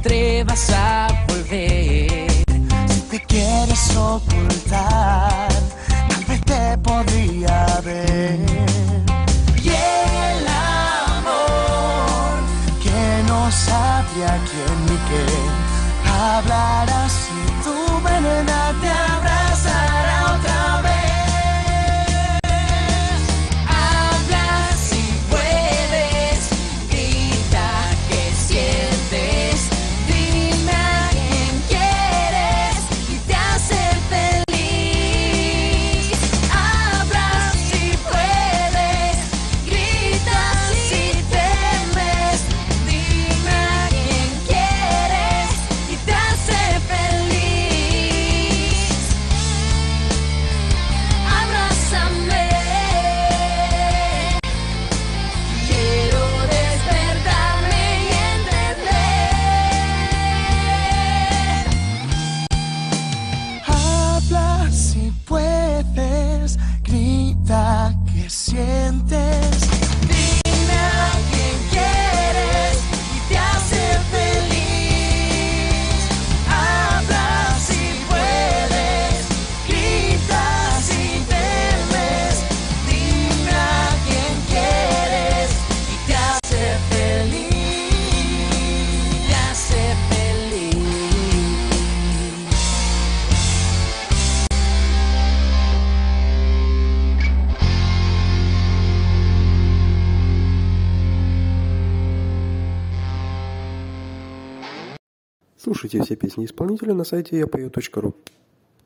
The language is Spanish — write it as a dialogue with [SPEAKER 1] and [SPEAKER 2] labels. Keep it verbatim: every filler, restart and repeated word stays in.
[SPEAKER 1] atrevas a volver.
[SPEAKER 2] Si te quieres ocultar, tal vez te podría ver. Y el amor que no sabría quién ni qué hablará si tu venena te abrazará otra vez. ¿Qué sientes? Dime a quién quieres y te hace feliz. Habla si puedes, grita si temes. Dime a quién quieres y te hace feliz. Te hace feliz.
[SPEAKER 3] Слушайте все песни исполнителя на сайте я пою точка ру.